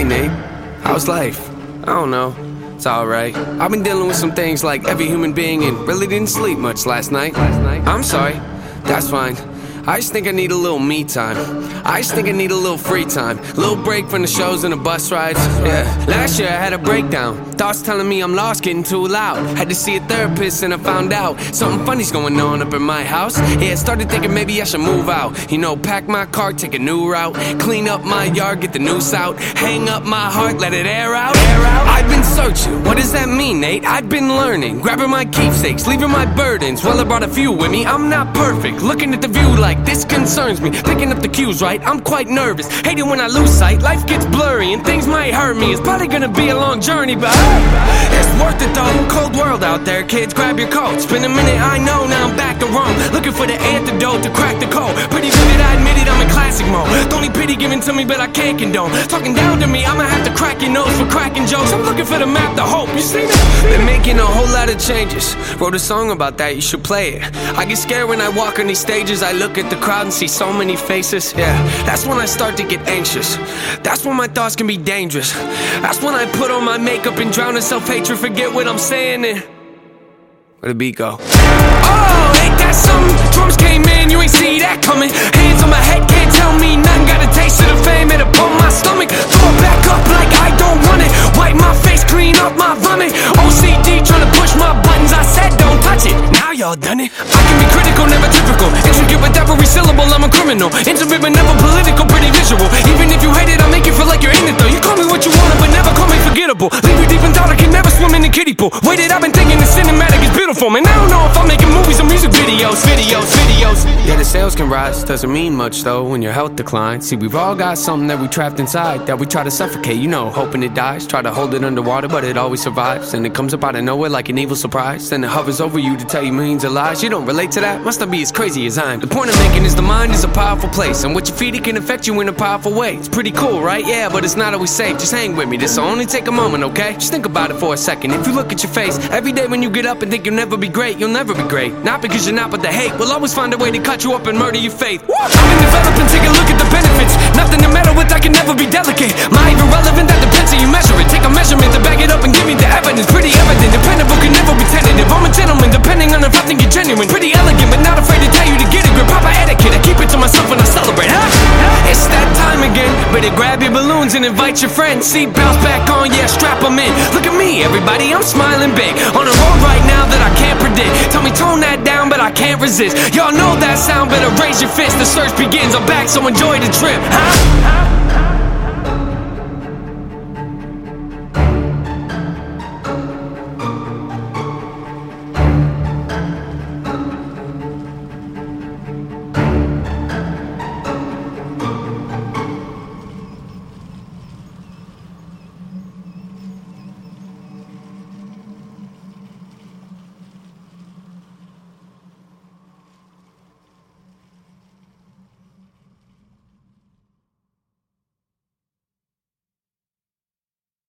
Nate, how's life? I don't know, it's alright. I've been dealing with some things like every human being and really didn't sleep much last night. I'm sorry, that's fine. I just think I need a little me time. I just think I need a little free time. Little break from the shows and the bus rides. Yeah, last year I had a breakdown. Thoughts telling me I'm lost, getting too loud. Had to see a therapist and I found out something funny's going on up in my house. Yeah, started thinking maybe I should move out. You know, pack my car, take a new route. Clean up my yard, get the noose out. Hang up my heart, let it air out. I've been searching, what does that mean, Nate? I've been learning, grabbing my keepsakes, leaving my burdens. Well, I brought a few with me, I'm not perfect. Looking at the view like this concerns me. Picking up the cues right, I'm quite nervous. Hate it when I lose sight, life gets blurry and things might hurt me. It's probably gonna be a long journey, but it's worth it though. Cold world out there, kids, grab your coats. Been a minute, I know, now I'm back to Rome. Looking for the antidote to crack the code. Pretty vivid, I admit it, I'm in classic mode. Don't need pity given to me, but I can't condone. Talking down to me, I'ma have to crack your nose for cracking jokes. I'm looking for the map to hope, you see me? Been making a whole lot of changes. Wrote a song about that, you should play it. I get scared when I walk on these stages. I look at the crowd and see so many faces. Yeah, that's when I start to get anxious. That's when my thoughts can be dangerous. That's when I put on my makeup and drown in self-hatred. Forget what I'm saying and where'd the beat go? Oh, ain't that something? Drums came in, you ain't see that coming. Hands on my head, can't tell me nothing. Got a taste of the fame, it upon my stomach. Throw it back up like I don't want it. Wipe my face, clean up my vomit. OCD trying to push my buttons. I said don't touch it, now y'all done it. I can be critical, never typical. Intricate with every syllable, I'm a criminal. Intimate but never political, pretty visual. Even if you hate it, I'll make you feel like you're in it though. You call me what you want, but never call me forgettable. Leave you deep in thought, I can never swim in the kiddie pool. Waited, I've been thinking the cinematic is beautiful. Man, I don't know if I'm making movies or music videos. Yeah, the sales can rise, doesn't mean much though when your health declines. See, we've all got something that we trapped inside that we try to suffocate, you know, hoping it dies. Try to hold it underwater, but it always survives. And it comes up out of nowhere like an evil surprise. Then it hovers over you to tell you millions of lies. You don't relate to that? Must not be as crazy as I am. The point I'm making is the mind is a powerful place, and what you feed it can affect you in a powerful way. It's pretty cool, right? Yeah, but it's not always safe. Just hang with me, this'll only take a moment, okay? Just think about it for a second. If you look at your face every day when you get up and think you'll never be great, you'll never be great. Not because you're not, but the hate will always find a way to cut you up and murder your faith. I've been developing, take a look at the benefits. Nothing to meddle with, I can never be delicate. My even relevant, that depends how you measure it. Take a measurement to back it up and give me the evidence. Pretty evident, dependable, can never be tentative. I'm a gentleman, depending on if I think you're genuine. Pretty elegant, but not afraid to tell you to get a grip. Proper etiquette, I keep it to myself when I celebrate. It's that time again. Better grab your balloons and invite your friends. Seat belts back on, yeah, strap them in. Look at me, everybody, I'm smiling big. On a road right now that I can't predict. Tell me tone that down, but I can't resist. Y'all know that sound, better raise your fist. The search begins, I'm back, so enjoy the trip, huh?